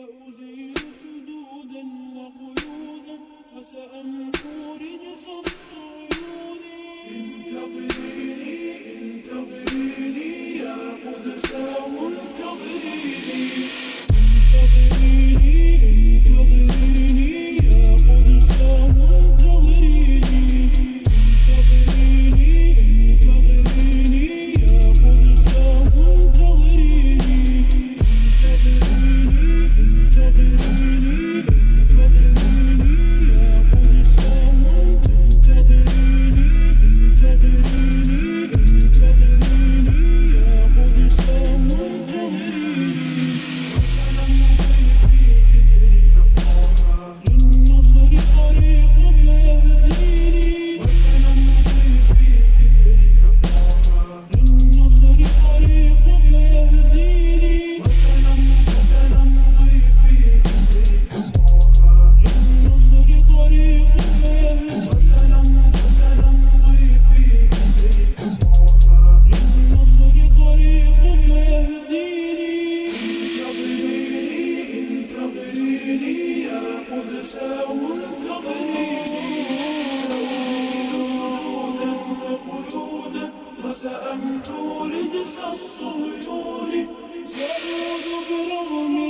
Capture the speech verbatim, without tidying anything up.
سأزيل سدودا وقيودا وسأمحو رجس الصيود. انتظريني انتظريني يا قدساه انتظريني. انتظريني انتظريني يا قدساه انتظريني. انتظريني انتظريني يا قدساه انتظريني. انتظريني انتظريني انتظريني يا قدساه انتظريني. انتظريني انتظريني يا قدساه انتظريني. للنصر طريقك يهديني. للنصر طريقك يهديني. للنصر طريقك للنصر طريقك يهديني. انتظريني انتظريني يا قدساه انتظريني. سأزيل سدودا وقيودا وسأمحو رجس الصهيون. سأعود برغم